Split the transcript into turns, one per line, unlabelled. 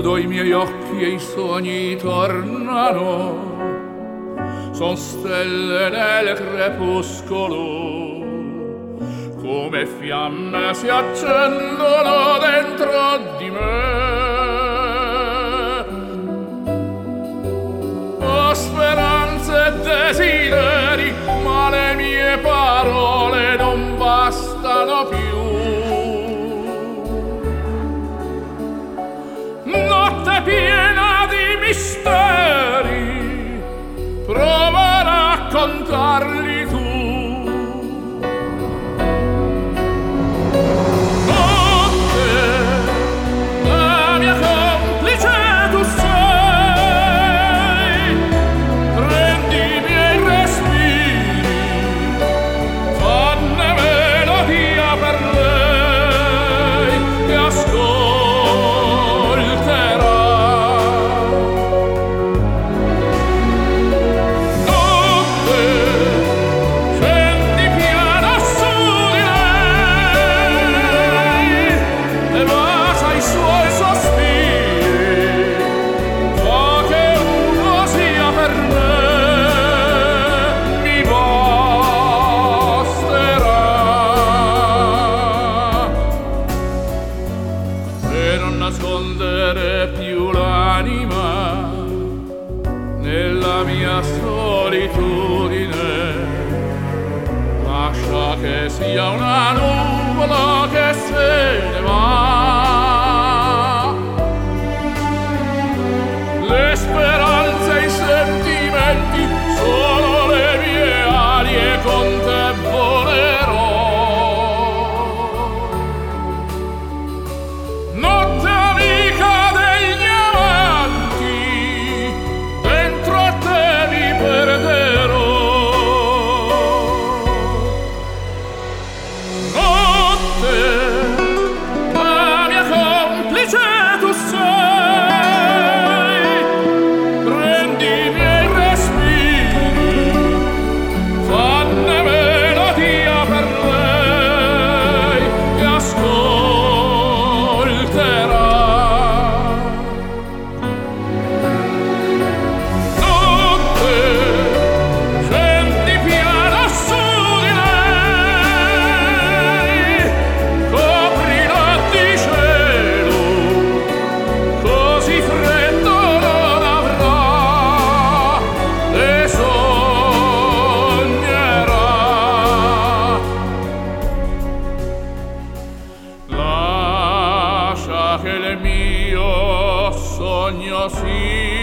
quando i miei occhi e i sogni tornano, son stelle nel crepuscolo, come fiamme si accendono dentro di me. Ho speranze e desideri, ma le mie parole non bastano più. Notte piena di misteri, prova a raccontarli tu. Notte, la mia complice tu sei, prendi i miei respiri, fanne melodia per lei che ascolterà. Nascondere più l'anima nella mia solitudine, lascia che sia una nuvola che se ne va. Le speranze e i sentimenti sono le mie ali e con te volerò. Notte amica degli amanti, dentro a te mi perderò. Notte, la mia complice tu sei, prendi i miei respiri, fanne melodia per lei che ascolterà. Che il mio sogno sia